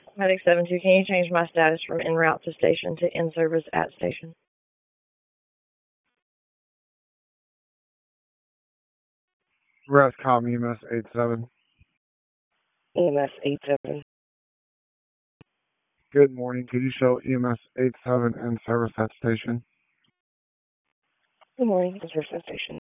Medic 72, can you change my status from en route to station to in service at station? RASCOM EMS 87. EMS 87. Good morning. Could you show EMS 87 in service at station? Good morning, in service at station.